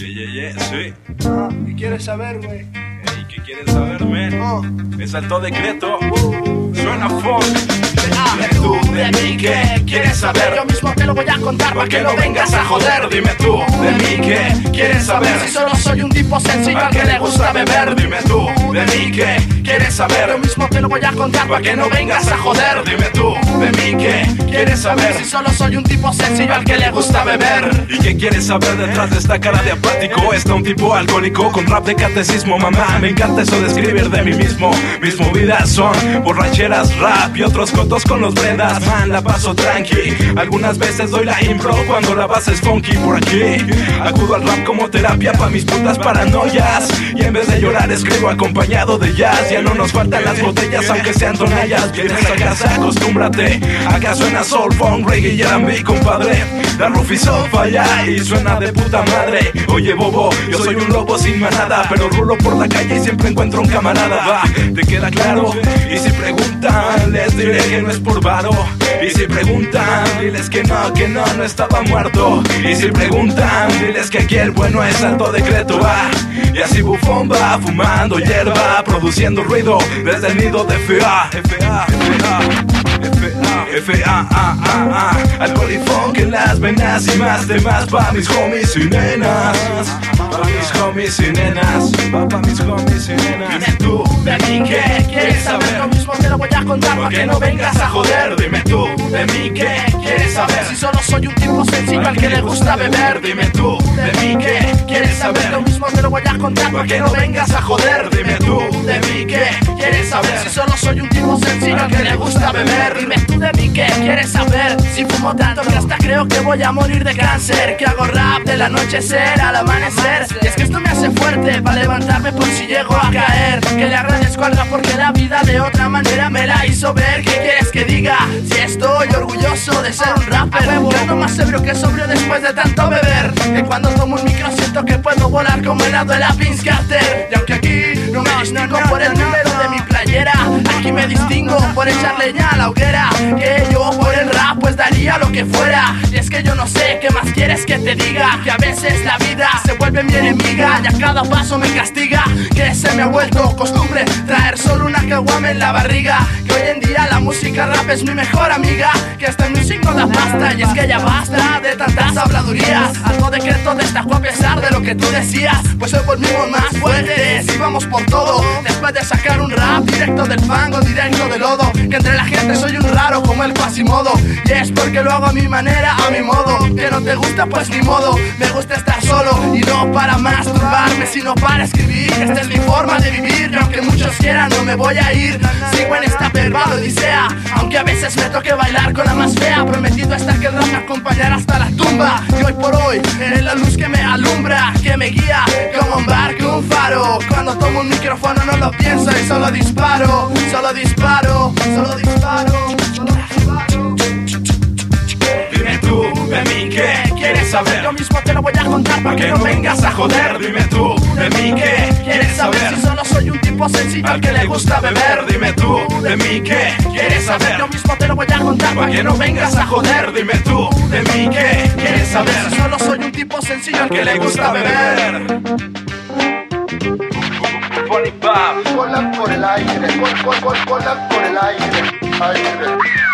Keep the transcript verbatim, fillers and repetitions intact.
Yeah, yeah, yeah, sí. Ah, ¿qué quieres saber, güey? Ey, ¿qué quieres saber, man? Oh. Me saltó decreto. Suena funk. Dime tú de mí qué quieres saber. Yo mismo te lo voy a contar para que no vengas a joder. Dime tú de mí qué quieres saber. Si solo soy un tipo sencillo al que le gusta beber. Dime tú de mí qué quieres saber. Yo mismo te lo voy a contar para que no vengas a joder. Dime tú de mí qué quieres saber. Si solo soy un tipo sencillo al que le gusta beber. ¿Y qué quieres saber detrás de esta cara de apático? Está un tipo alcohólico con rap de catecismo. Mamá, me encanta eso de escribir de mí mismo. Mis movidas son borracheras, rap y otros cotos con los brendas. Man, la paso tranqui. Algunas veces doy la impro cuando la base es funky. Por aquí acudo al rap como terapia pa' mis putas paranoias. Y en vez de llorar escribo acompañado de jazz. Ya no nos faltan las botellas aunque sean tonallas. Vienes a casa, acostúmbrate. Acá suena soul, funk, reggae y R and B, compadre. La Rufiso falla y suena de puta madre. Oye bobo, yo soy un lobo sin manada, pero rulo por la calle y siempre encuentro un camarada. Va, ¿te queda claro? Y si preguntan, les diré que no es por varo. Y si preguntan, diles que no, que no, no estaba muerto. Y si preguntan, diles que aquí el bueno es alto decreto. Va, y así bufón va, fumando hierba, produciendo ruido desde el nido de F A. F A, F A, F A, F A, A, A, A. Alcohol y funk en las venas y más de más pa' mis homies y nenas. Pa' mis homies y nenas. Pa' pa' mis homies y nenas. Dime tú de mí qué quieres saber. Yo mismo te lo voy a contar para que no vengas a joder. Dime tú de mí qué quieres saber. Si solo soy un tipo sencillo al que le gusta beber. Dime tú de mí qué quieres saber. Yo mismo te lo voy a contar para que no vengas a joder. Dime tú de mí qué quieres saber. Si solo soy un tipo sencillo al que le gusta beber. Dime tú de mí qué quieres saber. Si fumo tanto que hasta creo que voy a morir de cáncer. Que hago rap del anochecer al amanecer. Y es que esto me hace fuerte para levantarme por si llego a caer. Que le agradezco al rap porque la vida de otra manera me la hizo ver. ¿Qué quieres que diga? Si estoy orgulloso de ser un rapper. Ando más ebrio que sobrio después de tanto beber. Que cuando tomo un micro siento que puedo volar como el lado de la Vince Carter. Y aunque aquí no me distingo por el número de mi playera, aquí me distingo por echar leña a la hoguera. Que yo por el rap pues daría lo que fuera. Y es que yo no sé qué más quieres que te diga. Que a veces la vida se vuelve mi enemiga y a cada paso me castiga. Que se me ha vuelto costumbre traer solo una caguama en la barriga. Que hoy en día la música rap es mi mejor amiga. Que está en mi signo da pasta y es que ya basta de tantas habladurías. Algo decreto destacó a pesar de lo que tú decías. Pues hoy volvimos más fuertes y vamos por todo. Después de sacar un rap directo del fango, directo del lodo. Que entre la gente soy un raro como el Quasimodo. Y es porque lo hago a mi manera, a mi modo. Que no te gusta pues ni modo. Me gusta estar solo y no para masturbarme, sino para escribir. Esta es mi forma de vivir y aunque muchos quieran no me voy a ir. Sigo en esta verbal odisea, aunque a veces me toque bailar con la más fea. Prometido hasta que el rap me acompañará hasta la tumba. Y hoy por hoy eres la luz que me alumbra, que me guía como un barco, un faro. Cuando tomo un micrófono no lo pienso y solo disparo. Solo disparo, solo disparo, solo disparo. Dime tú de mí qué quieres saber. Yo mismo te lo voy a contar para que no vengas a joder. Dime tú de mí qué quieres saber. Si solo soy un tipo sencillo al que le gusta beber. Dime tú de mí qué quieres saber. Yo mismo te lo voy a contar para que no vengas a joder. Dime tú de mí qué quieres saber. Si solo soy un tipo sencillo al que le gusta beber. Funny Pop. Cola por el aire, col, col, col, cola por el aire, aire.